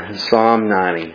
Psalm 90.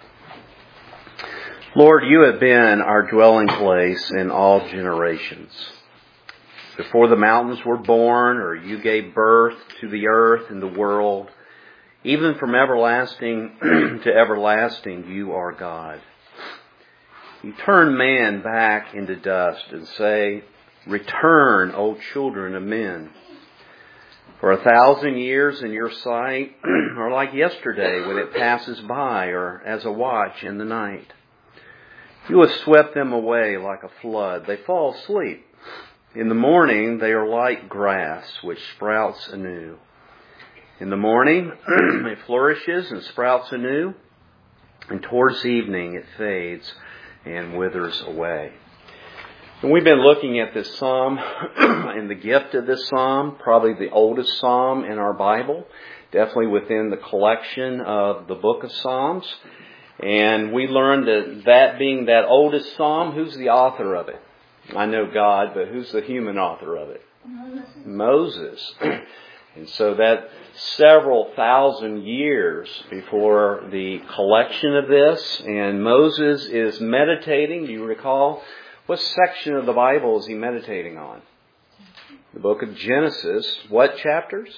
Lord, you have been our dwelling place in all generations. Before the mountains were born, or you gave birth to the earth and the world, even from everlasting to everlasting, you are God. You turn man back into dust and say, "Return, O children of men." For 1,000 years in your sight are like yesterday when it passes by, or as a watch in the night. You have swept them away like a flood. They fall asleep. In the morning they are like grass which sprouts anew. In the morning it flourishes and sprouts anew, and towards evening it fades and withers away. And we've been looking at this psalm and the gift of this psalm, probably the oldest psalm in our Bible, definitely within the collection of the book of Psalms. And we learned that being that oldest psalm, who's the author of it? I know God, but who's the human author of it? Moses. And so that several thousand years before the collection of this, and Moses is meditating, do you recall? What section of the Bible is he meditating on? The book of Genesis. What chapters?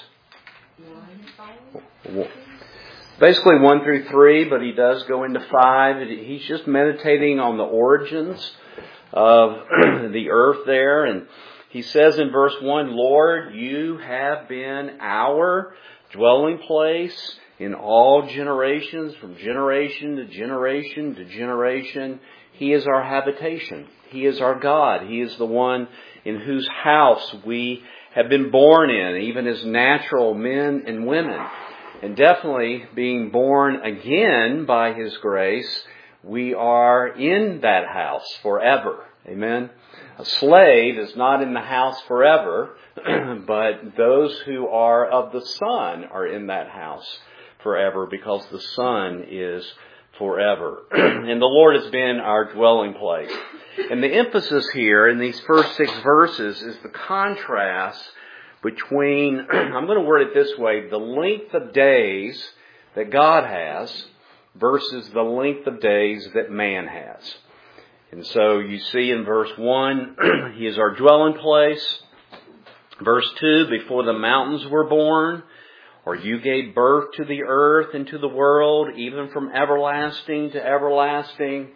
Basically 1 through 3, but he does go into 5. He's just meditating on the origins of the earth there. And he says in verse 1, "Lord, you have been our dwelling place in all generations, from generation to generation to generation. He is our habitation. He is our God. He is the one in whose house we have been born in, even as natural men and women. And definitely being born again by His grace, we are in that house forever." Amen. A slave is not in the house forever, but those who are of the Son are in that house forever, because the Son is forever. And the Lord has been our dwelling place. And the emphasis here in these first 6 verses is the contrast between, I'm going to word it this way, the length of days that God has versus the length of days that man has. And so you see in verse 1, He is our dwelling place. Verse 2, before the mountains were born, or you gave birth to the earth and to the world, even from everlasting to everlasting,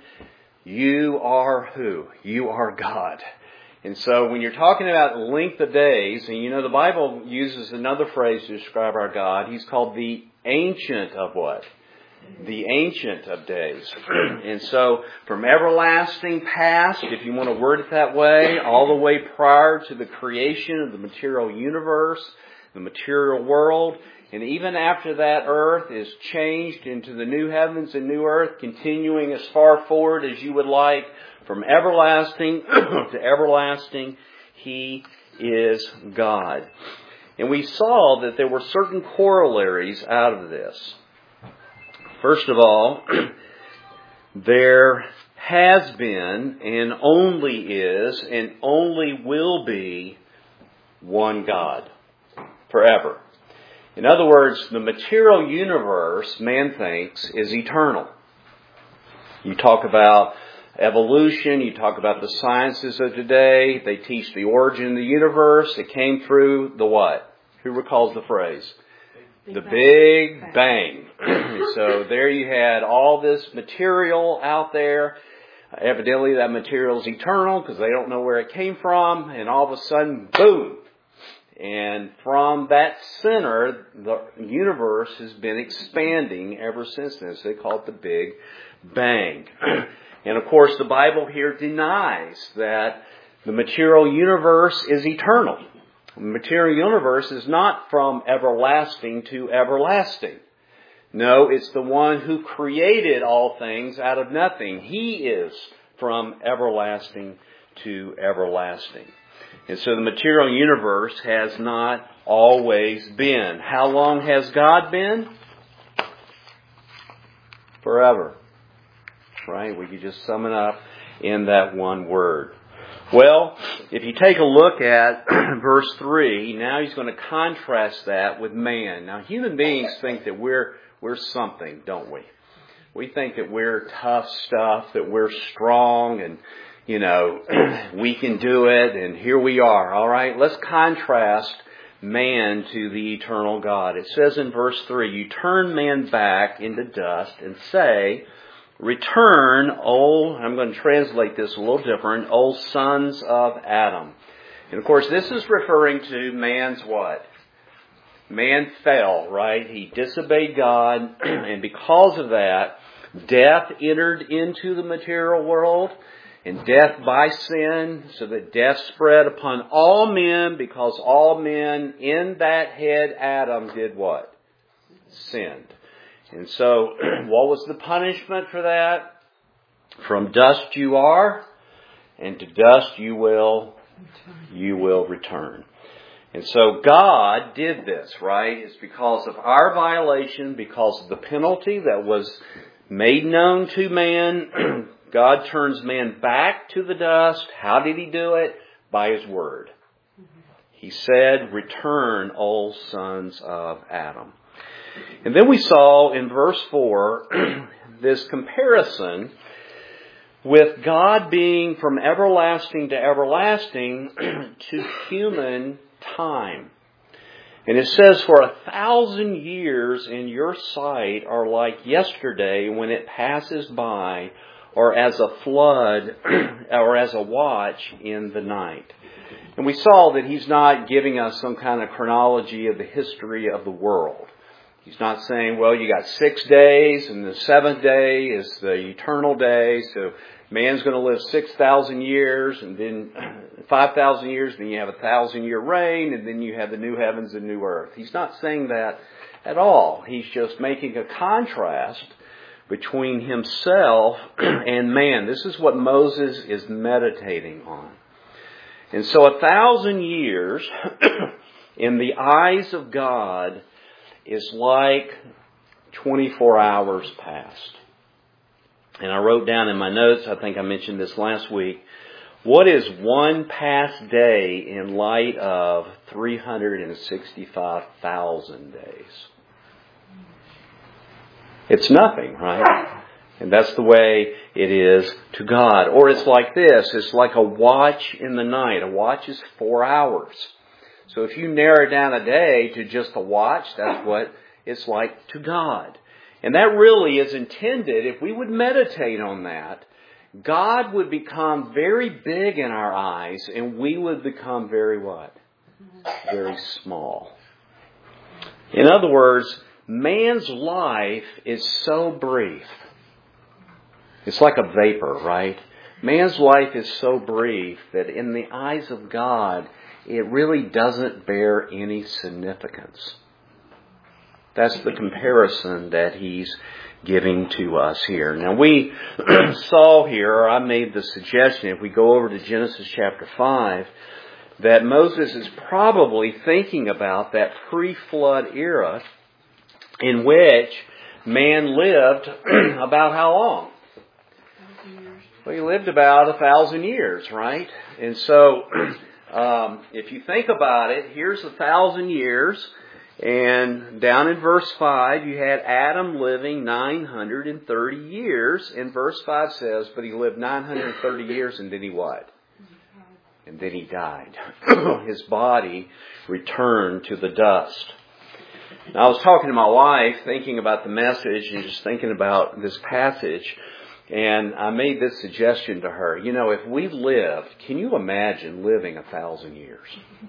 you are who? You are God. And so when you're talking about length of days, and you know the Bible uses another phrase to describe our God. He's called the Ancient of what? The Ancient of Days. And so from everlasting past, if you want to word it that way, all the way prior to the creation of the material universe, the material world, and even after that earth is changed into the new heavens and new earth, continuing as far forward as you would like, from everlasting to everlasting, He is God. And we saw that there were certain corollaries out of this. First of all, there has been and only is and only will be one God forever. In other words, the material universe, man thinks, is eternal. You talk about evolution, you talk about the sciences of today, they teach the origin of the universe. It came through the what? Who recalls the phrase? The Big Bang. So there you had all this material out there. Evidently that material is eternal because they don't know where it came from. And all of a sudden, boom. And from that center, the universe has been expanding ever since then. So they call it the Big Bang. And of course, the Bible here denies that the material universe is eternal. The material universe is not from everlasting to everlasting. No, it's the one who created all things out of nothing. He is from everlasting to everlasting. And so the material universe has not always been. How long has God been? Forever. Right? We could just sum it up in that one word. Well, if you take a look at verse 3, now he's going to contrast that with man. Now, human beings think that we're something, don't we? We think that we're tough stuff, that we're strong, and, we can do it, and here we are, all right? Let's contrast man to the eternal God. It says in verse 3, you turn man back into dust and say, return, I'm going to translate this a little different, O sons of Adam. And of course, this is referring to man's what? Man fell, right? He disobeyed God, and because of that, death entered into the material world, and death by sin, so that death spread upon all men, because all men in that head Adam did what? Sinned. And so, what was the punishment for that? From dust you are, and to dust you will return. And so God did this, right? It's because of our violation, because of the penalty that was made known to man. God turns man back to the dust. How did He do it? By His Word. He said, return, O sons of Adam. And then we saw in verse 4 this comparison with God being from everlasting to everlasting to human time. And it says, for 1,000 years in your sight are like yesterday when it passes by, or as a flood, or as a watch in the night. And we saw that He's not giving us some kind of chronology of the history of the world. He's not saying, well, you got 6 days and the 7th day is the eternal day. So man's going to live 6,000 years and then 5,000 years. Then you have 1,000-year reign and then you have the new heavens and new earth. He's not saying that at all. He's just making a contrast between Himself and man. This is what Moses is meditating on. And so 1,000 years in the eyes of God is like 24 hours past. And I wrote down in my notes, I think I mentioned this last week, what is one past day in light of 365,000 days? It's nothing, right? And that's the way it is to God. Or it's like this. It's like a watch in the night. A watch is 4 hours. So if you narrow down a day to just a watch, that's what it's like to God. And that really is intended, if we would meditate on that, God would become very big in our eyes and we would become very what? Very small. In other words, man's life is so brief. It's like a vapor, right? Man's life is so brief that in the eyes of God, it really doesn't bear any significance. That's the comparison that He's giving to us here. Now we saw here, or I made the suggestion, if we go over to Genesis chapter 5, that Moses is probably thinking about that pre-flood era in which man lived about how long? Well, he lived about 1,000 years, right? And so, if you think about it, here's 1,000 years, and down in verse 5, you had Adam living 930 years, and verse 5 says, but he lived 930 years, and then he what? And then he died. His body returned to the dust. Now, I was talking to my wife, thinking about the message, and just thinking about this passage, and I made this suggestion to her. If we lived, can you imagine living 1,000 years?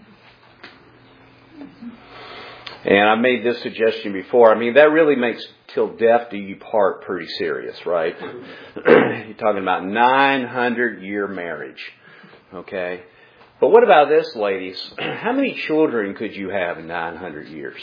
And I made this suggestion before. That really makes till death do you part pretty serious, right? You're talking about 900-year marriage, okay? But what about this, ladies? How many children could you have in 900 years?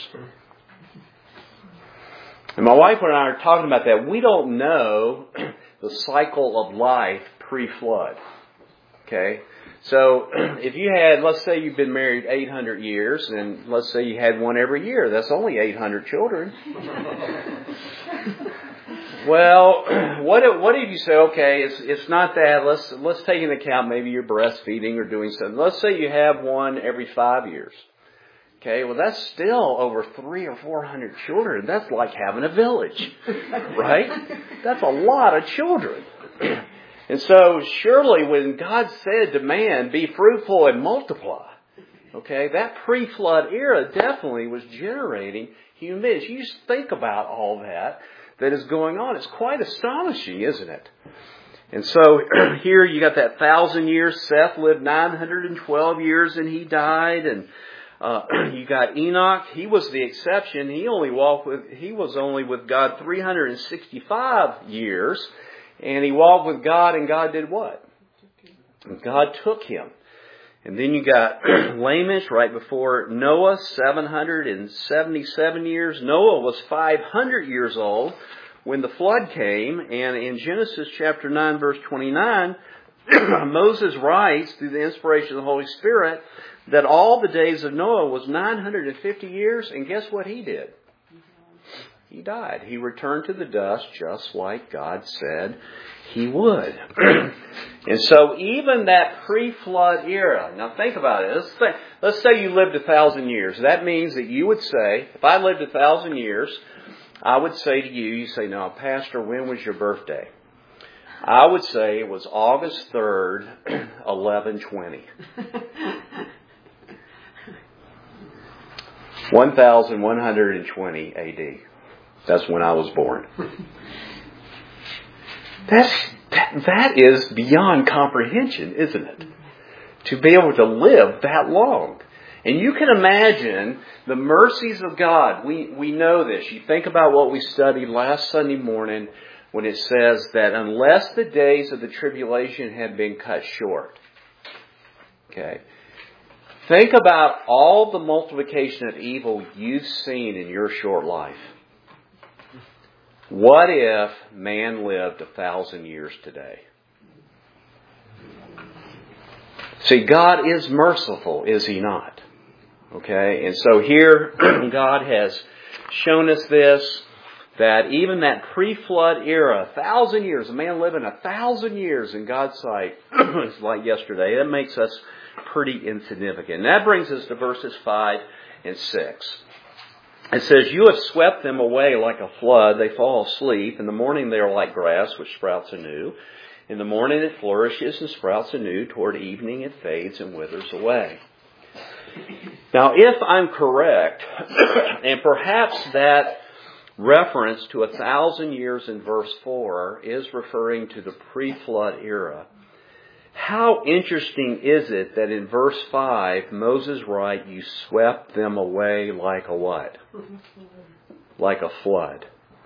And my wife and I are talking about that. We don't know the cycle of life pre-flood. Okay? So if you had, let's say you've been married 800 years, and let's say you had one every year. That's only 800 children. Well, what if you say, okay, it's not that. Let's take into account maybe you're breastfeeding or doing something. Let's say you have one every 5 years. Okay, well that's still over 300 or 400 children. That's like having a village, right? That's a lot of children. And so surely when God said to man, be fruitful and multiply, okay, that pre-flood era definitely was generating human beings. You just think about all that is going on. It's quite astonishing, isn't it? And so here you got that 1,000 years. Seth lived 912 years and he died. And you got Enoch. He was the exception. He was only with God 365 years. And he walked with God, and God did what? God took him. And then you got Lamech right before Noah, 777 years. Noah was 500 years old when the flood came. And in Genesis chapter 9, verse 29, Moses writes through the inspiration of the Holy Spirit that all the days of Noah was 950 years. And guess what he did? He died. He returned to the dust just like God said he would. And so even that pre-flood era, now think about it. Let's say you lived 1,000 years. That means that you would say, if I lived 1,000 years, I would say to you, you say, now, Pastor, when was your birthday? I would say it was August 3rd, 1120. 1120 AD. That's when I was born. That is beyond comprehension, isn't it? To be able to live that long. And you can imagine the mercies of God. We know this. You think about what we studied last Sunday morning when it says that unless the days of the tribulation had been cut short. Okay. Think about all the multiplication of evil you've seen in your short life. What if man lived 1,000 years today? See, God is merciful, is He not? Okay, and so here God has shown us this, that even that pre-flood era, 1,000 years, a man living 1,000 years in God's sight, is like yesterday. That makes us pretty insignificant. And that brings us to verses 5 and 6. It says, you have swept them away like a flood. They fall asleep. In the morning they are like grass which sprouts anew. In the morning it flourishes and sprouts anew. Toward evening it fades and withers away. Now, if I'm correct, and perhaps that reference to 1,000 years in verse 4 is referring to the pre-flood era, how interesting is it that in verse 5, Moses writes, you swept them away like a what? Like a flood.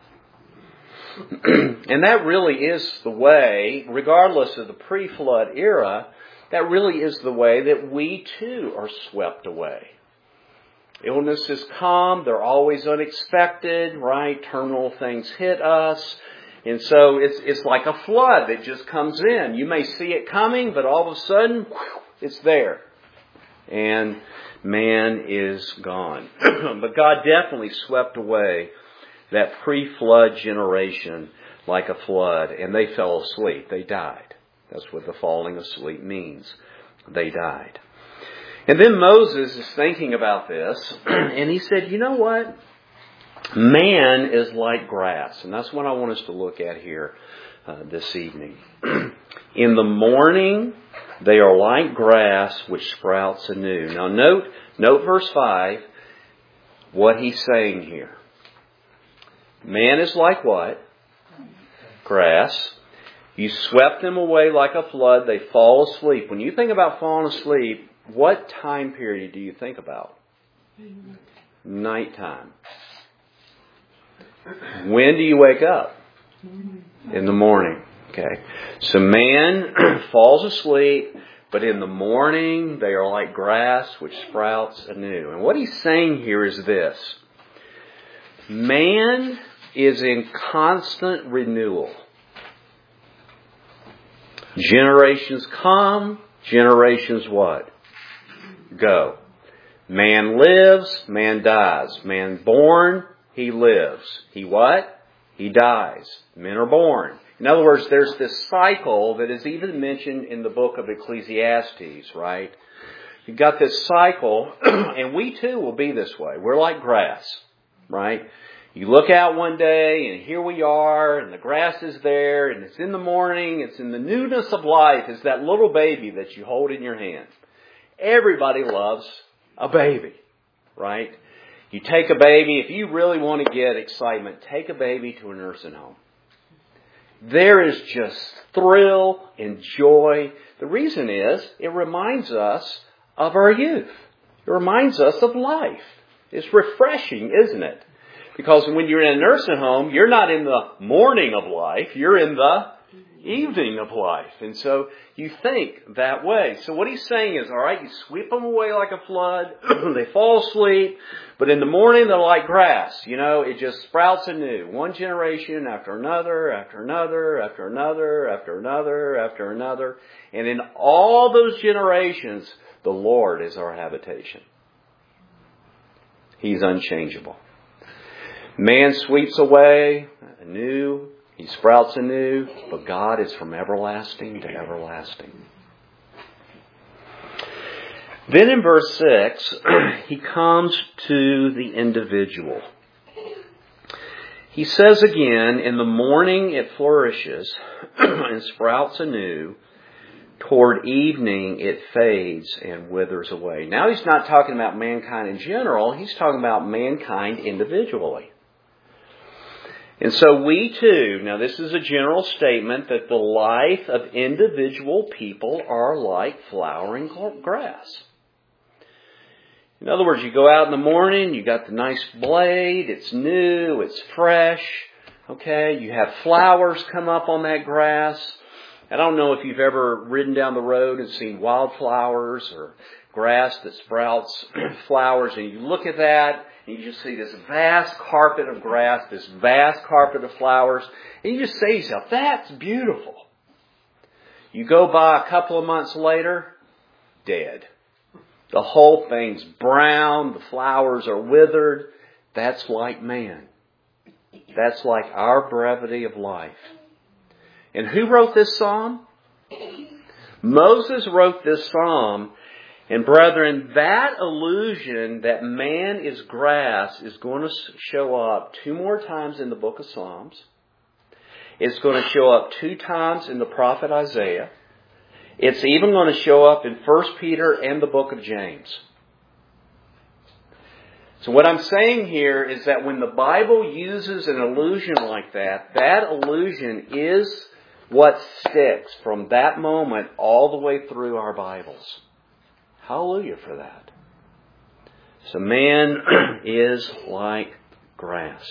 And that really is the way, regardless of the pre-flood era, that really is the way that we too are swept away. Illnesses come, they're always unexpected, right? Terminal things hit us. And so it's like a flood that just comes in. You may see it coming, but all of a sudden, it's there. And man is gone. But God definitely swept away that pre-flood generation like a flood. And they fell asleep. They died. That's what the falling asleep means. They died. And then Moses is thinking about this. And he said, you know what? Man is like grass. And that's what I want us to look at here this evening. In the morning, they are like grass which sprouts anew. Now note verse 5, what he's saying here. Man is like what? Grass. You swept them away like a flood. They fall asleep. When you think about falling asleep, what time period do you think about? Nighttime. When do you wake up? In the morning. Okay. So man falls asleep, but in the morning they are like grass which sprouts anew. And what he's saying here is this. Man is in constant renewal. Generations come, generations what? Go. Man lives, man dies. Man born, he lives. He what? he dies. Men are born. In other words, there's this cycle that is even mentioned in the book of Ecclesiastes, right? You've got this cycle, and we too will be this way. We're like grass, right? You look out one day, and here we are, and the grass is there, and it's in the morning, it's in the newness of life. It's that little baby that you hold in your hand. Everybody loves a baby, right? You take a baby, if you really want to get excitement, take a baby to a nursing home. There is just thrill and joy. The reason is, it reminds us of our youth. It reminds us of life. It's refreshing, isn't it? Because when you're in a nursing home, you're not in the morning of life, you're in the evening of life. And so you think that way. So what he's saying is, all right, you sweep them away like a flood, they fall asleep, but in the morning they're like grass. You know, it just sprouts anew. One generation after another, after another, after another, after another, after another. And in all those generations, the Lord is our habitation. He's unchangeable. Man sweeps away anew. He sprouts anew, but God is from everlasting to everlasting. Then in verse 6, he comes to the individual. He says again, in the morning it flourishes and sprouts anew. Toward evening it fades and withers away. Now he's not talking about mankind in general. He's talking about mankind individually. And so we too, now this is a general statement that the life of individual people are like flowering grass. In other words, you go out in the morning, you got the nice blade, it's new, it's fresh, okay? You have flowers come up on that grass. I don't know if you've ever ridden down the road and seen wildflowers or grass that sprouts flowers, and you look at that, and you just see this vast carpet of grass, this vast carpet of flowers, and you just say to yourself, that's beautiful. You go by a couple of months later, dead. The whole thing's brown, the flowers are withered. That's like man. That's like our brevity of life. And who wrote this psalm? Moses wrote this psalm. And brethren, that illusion that man is grass is going to show up 2 more times in the book of Psalms. It's going to show up 2 times in the prophet Isaiah. It's even going to show up in 1 Peter and the book of James. So what I'm saying here is that when the Bible uses an illusion like that, that illusion is what sticks from that moment all the way through our Bibles. Hallelujah for that. So man is like grass.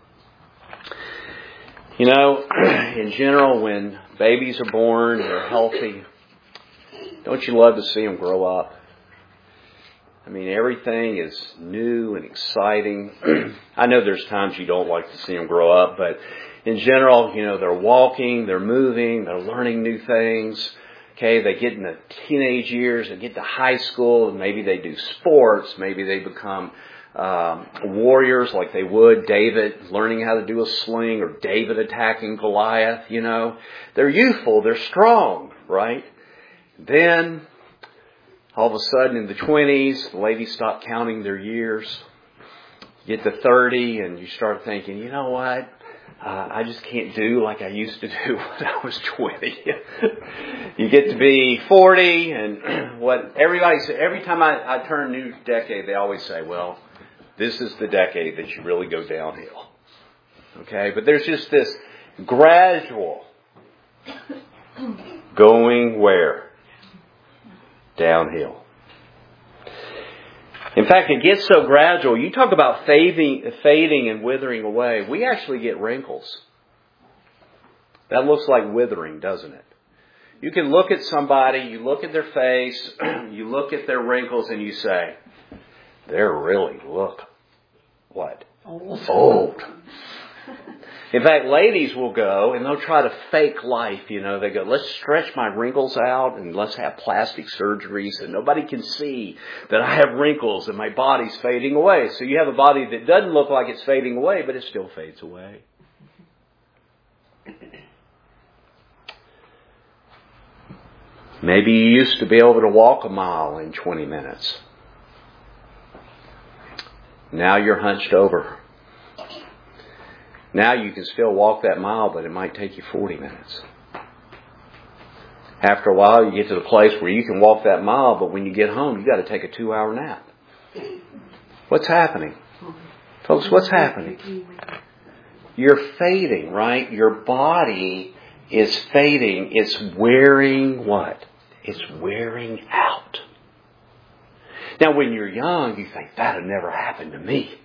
You know, in general, when babies are born and they're healthy, don't you love to see them grow up? I mean, everything is new and exciting. I know there's times you don't like to see them grow up, but in general, you know, they're walking, they're moving, they're learning new things. Okay, they get in the teenage years, they get to high school, and maybe they do sports, maybe they become warriors like they would David, learning how to do a sling, or David attacking Goliath, you know. They're youthful, they're strong, right? Then, all of a sudden in the 20s, the ladies stop counting their years. You get to 30 and you start thinking, you know what? I just can't do like I used to do when I was 20. You get to be 40 and what everybody says, every time I turn a new decade, they always say, well, this is the decade that you really go downhill. Okay, but there's just this gradual going where? Downhill. In fact, it gets so gradual. You talk about fading and withering away. We actually get wrinkles. That looks like withering, doesn't it? You can look at somebody, you look at their face, you look at their wrinkles, and you say, they really look, what? Old. In fact, ladies will go and they'll try to fake life, you know. They go, let's stretch my wrinkles out and let's have plastic surgery so nobody can see that I have wrinkles and my body's fading away. So you have a body that doesn't look like it's fading away, but it still fades away. Maybe you used to be able to walk a mile in 20 minutes. Now you're hunched over. Now you can still walk that mile, but it might take you 40 minutes. After a while, you get to the place where you can walk that mile, but when you get home, you got to take a 2-hour nap. What's happening? Folks, what's happening? You're fading, right? Your body is fading. It's wearing what? It's wearing out. Now, when you're young, you think, that'll never happen to me.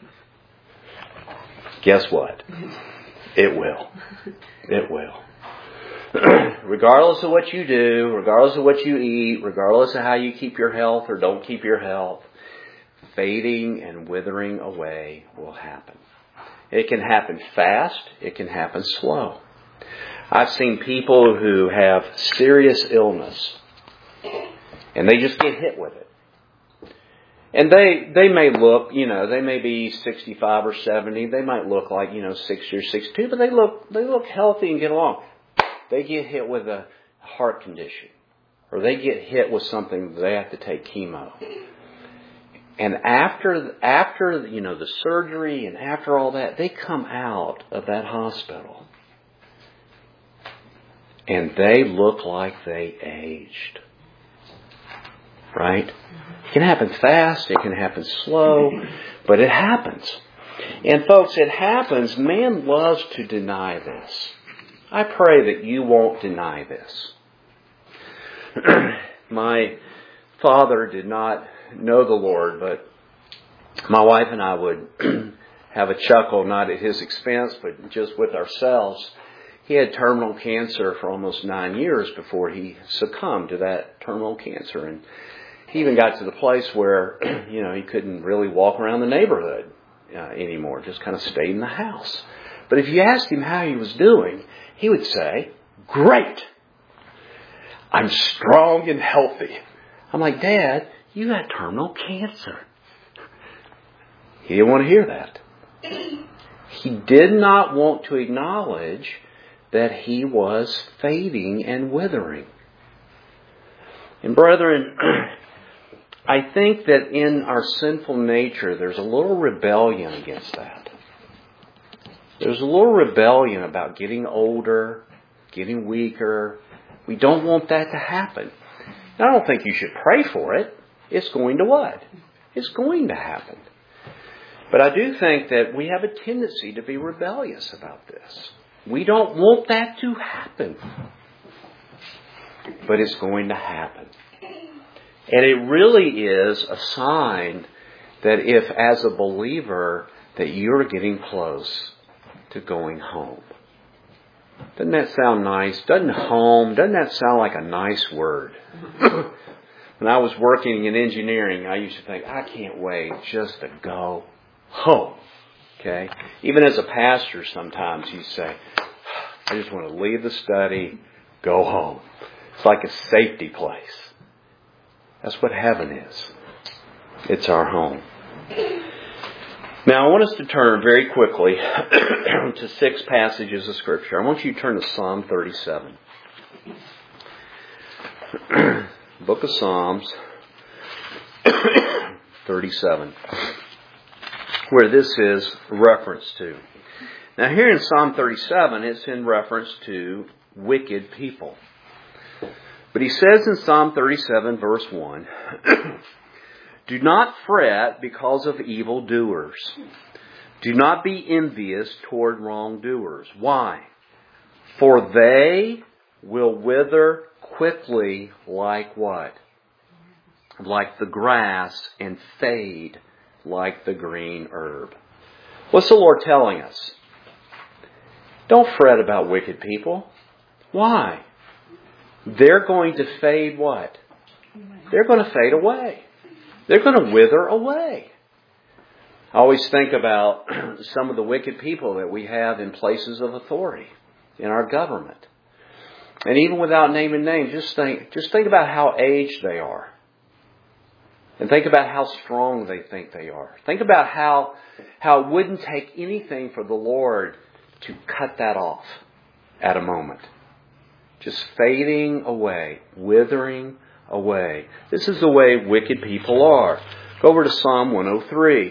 Guess what? It will. It will. Regardless of what you do, regardless of what you eat, regardless of how you keep your health or don't keep your health, fading and withering away will happen. It can happen fast. It can happen slow. I've seen people who have serious illness and they just get hit with it. And they may look, they may be 65 or 70. They might look like, 60 or 62, but they look healthy and get along. They get hit with a heart condition, or they get hit with something that they have to take chemo. And after the surgery and after all that, they come out of that hospital and they look like they aged. Right? It can happen fast, it can happen slow, but it happens. And folks, it happens. Man loves to deny this. I pray that you won't deny this. My father did not know the Lord, but my wife and I would have a chuckle, not at his expense, but just with ourselves. He had terminal cancer for almost 9 years before he succumbed to that terminal cancer. And he even got to the place where, he couldn't really walk around the neighborhood anymore. Just kind of stayed in the house. But if you asked him how he was doing, he would say, "Great. I'm strong and healthy." I'm like, "Dad, you had terminal cancer." He didn't want to hear that. He did not want to acknowledge that he was fading and withering. And brethren, I think that in our sinful nature, there's a little rebellion against that. There's a little rebellion about getting older, getting weaker. We don't want that to happen. And I don't think you should pray for it. It's going to what? It's going to happen. But I do think that we have a tendency to be rebellious about this. We don't want that to happen. But it's going to happen. And it really is a sign that if, as a believer, that you're getting close to going home. Doesn't that sound nice? Doesn't that sound like a nice word? When I was working in engineering, I used to think, I can't wait just to go home. Okay? Even as a pastor, sometimes you say, I just want to leave the study, go home. It's like a safety place. That's what heaven is. It's our home. Now, I want us to turn very quickly to 6 passages of Scripture. I want you to turn to Psalm 37. Book of Psalms 37, where this is referenced to. Now, here in Psalm 37, it's in reference to wicked people. But he says in Psalm 37, verse 1, "Do not fret because of evildoers. Do not be envious toward wrongdoers." Why? "For they will wither quickly like what? Like the grass, and fade like the green herb." What's the Lord telling us? Don't fret about wicked people. Why? They're going to fade what? They're going to fade away. They're going to wither away. I always think about some of the wicked people that we have in places of authority in our government. And even without naming names, just think about how aged they are. And think about how strong they think they are. Think about how it wouldn't take anything for the Lord to cut that off at a moment. just fading away, withering away. This is the way wicked people are. Go over to Psalm 103.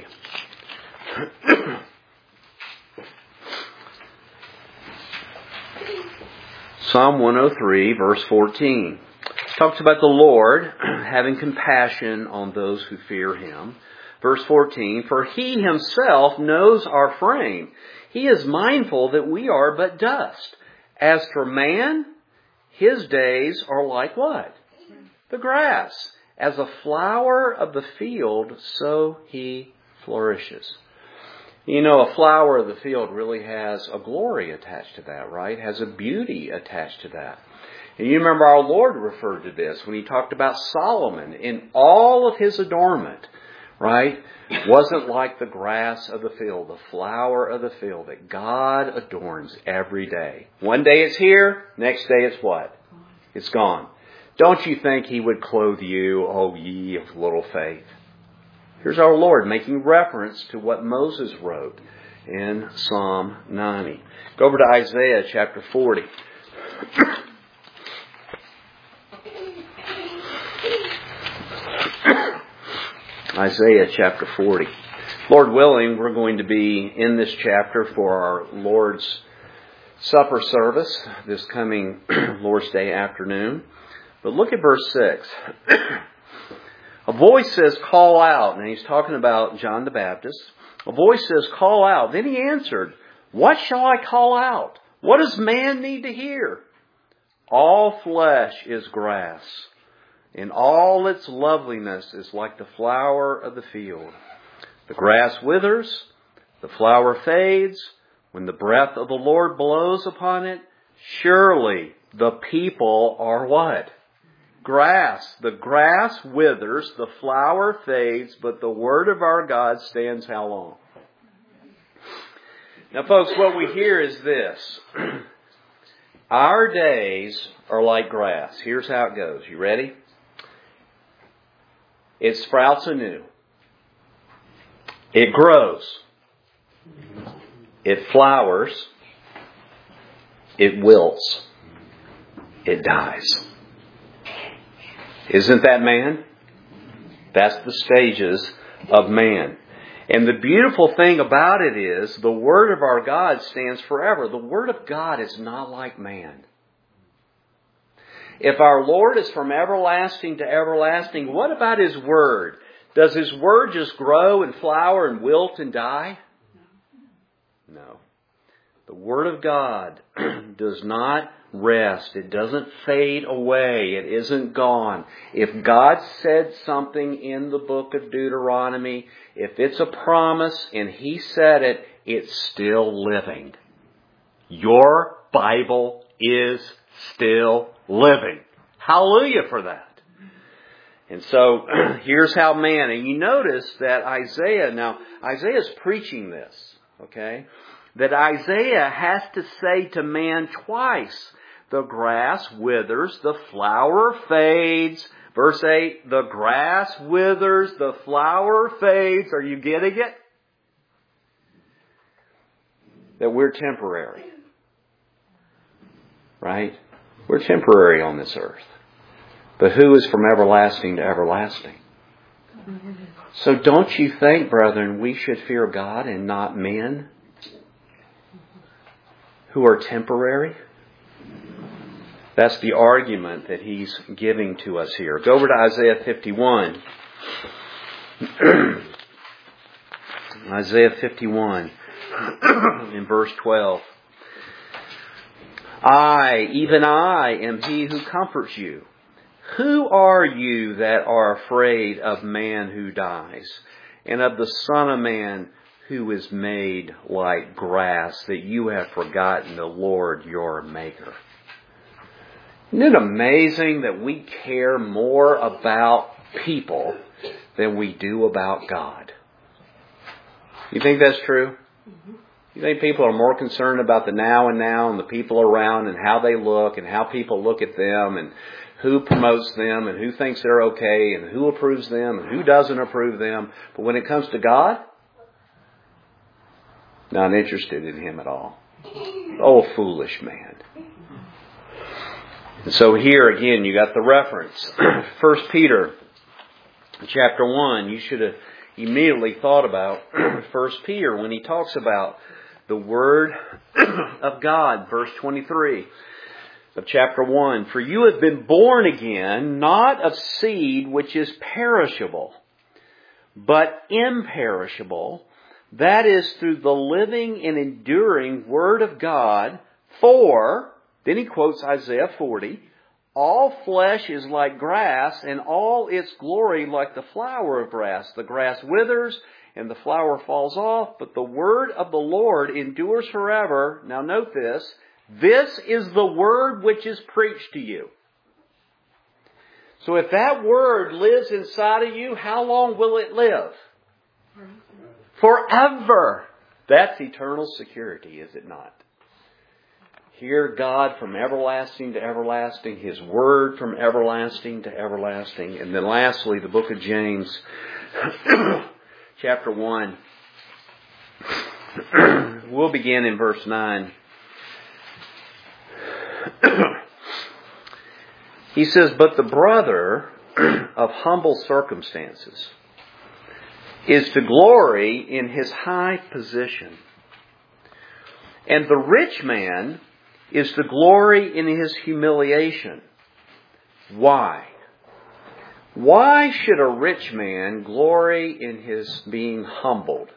Psalm 103, verse 14. Talks about the Lord having compassion on those who fear Him. Verse 14, for He Himself knows our frame. He is mindful that we are but dust. As for man, his days are like what? The grass. As a flower of the field, so he flourishes. You know, a flower of the field really has a glory attached to that, right? Has a beauty attached to that. And you remember our Lord referred to this when He talked about Solomon in all of his adornment, right? Wasn't like the grass of the field, the flower of the field that God adorns every day. One day it's here, next day it's what? It's gone. Don't you think He would clothe you, O ye of little faith? Here's our Lord making reference to what Moses wrote in Psalm 90. Go over to Isaiah chapter 40. Isaiah chapter 40. Lord willing, we're going to be in this chapter for our Lord's Supper service this coming Lord's Day afternoon. But look at verse 6. A voice says, call out. And He's talking about John the Baptist. A voice says, call out. Then He answered, what shall I call out? What does man need to hear? All flesh is grass, and all its loveliness is like the flower of the field. The grass withers, the flower fades. When the breath of the Lord blows upon it, surely the people are what? Grass. The grass withers, the flower fades, but the word of our God stands how long? Now, folks, what we hear is this. Our days are like grass. Here's how it goes. You ready? It sprouts anew. It grows. It flowers. It wilts. It dies. Isn't that man? That's the stages of man. And the beautiful thing about it is the Word of our God stands forever. The Word of God is not like man. If our Lord is from everlasting to everlasting, what about His Word? Does His Word just grow and flower and wilt and die? No. The Word of God does not rest. It doesn't fade away. It isn't gone. If God said something in the book of Deuteronomy, if it's a promise and He said it, it's still living. Your Bible is still living. Hallelujah for that. And so here's how man, and you notice that Isaiah's preaching this, okay? That Isaiah has to say to man twice, the grass withers, the flower fades. Verse 8, the grass withers, the flower fades. Are you getting it? That we're temporary. Right? We're temporary on this earth. But who is from everlasting to everlasting? So don't you think, brethren, we should fear God and not men who are temporary? That's the argument that he's giving to us here. Go over to Isaiah 51. Isaiah 51 in verse 12. I, even I, am He who comforts you. Who are you that are afraid of man who dies, and of the Son of Man who is made like grass, that you have forgotten the Lord your Maker? Isn't it amazing that we care more about people than we do about God? You think that's true? You think people are more concerned about the now and the people around and how they look and how people look at them and who promotes them and who thinks they're okay and who approves them and who doesn't approve them? But when it comes to God, not interested in Him at all. Oh, foolish man. And so here again, you got the reference. 1 Peter chapter 1. You should have immediately thought about 1 Peter when he talks about the Word of God. Verse 23 of chapter 1. For you have been born again, not of seed which is perishable, but imperishable. That is through the living and enduring Word of God. For, then he quotes Isaiah 40, all flesh is like grass, and all its glory like the flower of grass. The grass withers, and the flower falls off, but the word of the Lord endures forever. Now note this. This is the word which is preached to you. So if that word lives inside of you, how long will it live? Forever. That's eternal security, is it not? Hear God from everlasting to everlasting, His Word from everlasting to everlasting. And then lastly, the book of James, chapter 1. We'll begin in verse 9. He says, but the brother of humble circumstances is to glory in his high position. And the rich man is to glory in his humiliation. Why? Why should a rich man glory in his being humbled?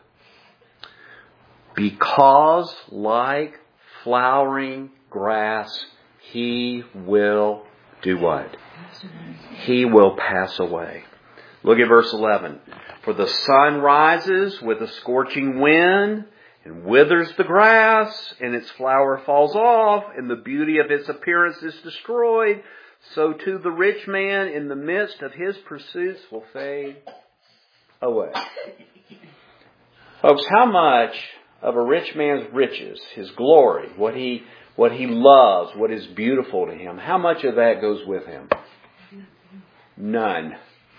Because like flowering grass, he will do what? He will pass away. Look at verse 11. For the sun rises with a scorching wind and withers the grass, and its flower falls off, and the beauty of its appearance is destroyed. So too the rich man in the midst of his pursuits will fade away. Folks, how much of a rich man's riches, his glory, what he loves, what is beautiful to him, how much of that goes with him? None.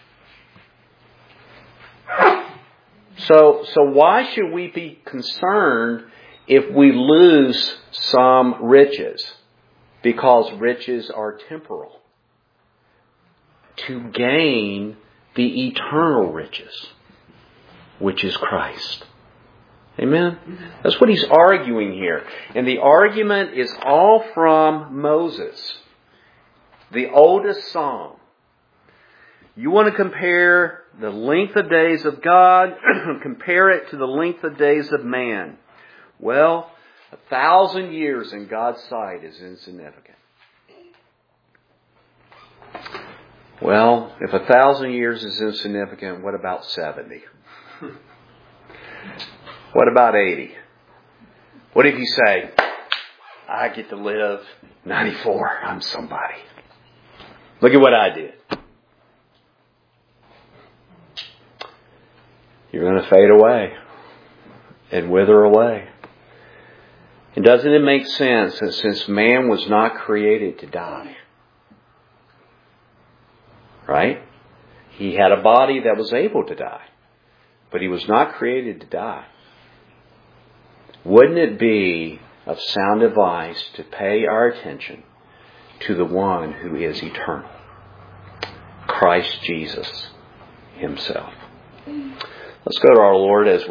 So why should we be concerned if we lose some riches? Because riches are temporal. To gain the eternal riches, which is Christ. Amen? That's what he's arguing here. And the argument is all from Moses, the oldest psalm. You want to compare the length of days of God, compare it to the length of days of man. Well, 1,000 years in God's sight is insignificant. Well, if 1,000 years is insignificant, what about 70? What about 80? What if you say, I get to live 94, I'm somebody. Look at what I did. You're going to fade away and wither away. And doesn't it make sense that since man was not created to die, right? He had a body that was able to die, but he was not created to die. Wouldn't it be of sound advice to pay our attention to the one who is eternal, Christ Jesus Himself? Let's go to our Lord as